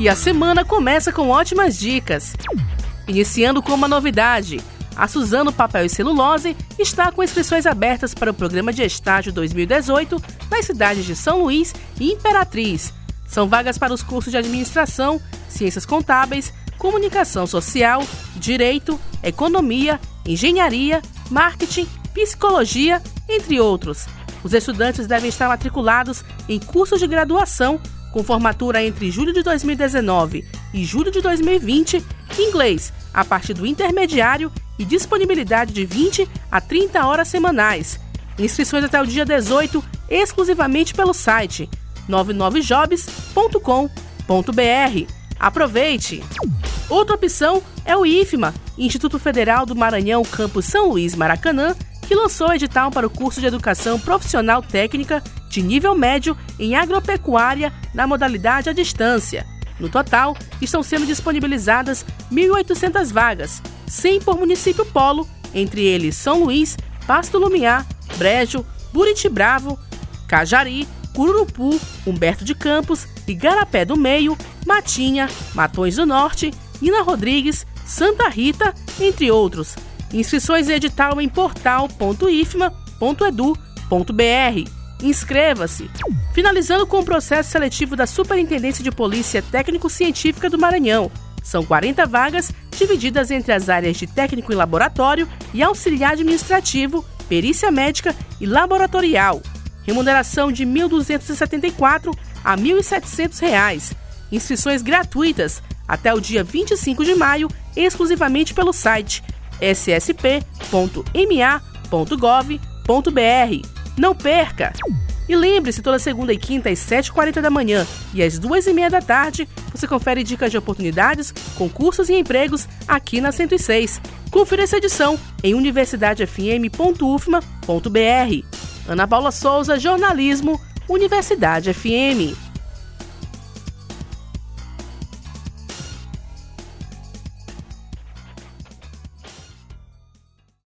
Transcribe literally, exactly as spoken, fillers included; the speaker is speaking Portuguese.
E a semana começa com ótimas dicas. Iniciando com uma novidade. A Suzano Papel e Celulose está com inscrições abertas para o programa de estágio dois mil e dezoito nas cidades de São Luís e Imperatriz. São vagas para os cursos de Administração, Ciências Contábeis, Comunicação Social, Direito, Economia, Engenharia, Marketing, Psicologia, entre outros. Os estudantes devem estar matriculados em cursos de graduação com formatura entre julho de dois mil e dezenove e julho de dois mil e vinte, inglês a partir do intermediário e disponibilidade de vinte a trinta horas semanais. Inscrições até o dia dezoito, exclusivamente pelo site nove nove jobs ponto com ponto b r. Aproveite! Outra opção é o I F M A, Instituto Federal do Maranhão, Campus São Luís, Maracanã, que lançou o edital para o curso de Educação Profissional Técnica de nível médio em agropecuária na modalidade à distância. No total, estão sendo disponibilizadas mil e oitocentas vagas, cem por município polo, entre eles São Luís, Pasto Lumiar, Brejo, Buriti Bravo, Cajari, Cururupu, Humberto de Campos, Igarapé do Meio, Matinha, Matões do Norte, Nina Rodrigues, Santa Rita, entre outros. Inscrições e edital em portal ponto i f m a ponto edu ponto b r. Inscreva-se! Finalizando com o processo seletivo da Superintendência de Polícia Técnico-Científica do Maranhão. São quarenta vagas divididas entre as áreas de técnico em laboratório e auxiliar administrativo, perícia médica e laboratorial. Remuneração de mil duzentos e setenta e quatro a mil e setecentos reais. Inscrições gratuitas até o dia vinte e cinco de maio, exclusivamente pelo site s s p ponto m a ponto gov ponto b r. Não perca! E lembre-se, toda segunda e quinta às sete e quarenta da manhã e às duas e meia da tarde, você confere dicas de oportunidades, concursos e empregos aqui na cento e seis. Confira essa edição em universidade f m ponto u f m a ponto b r. Ana Paula Souza, Jornalismo, Universidade F M.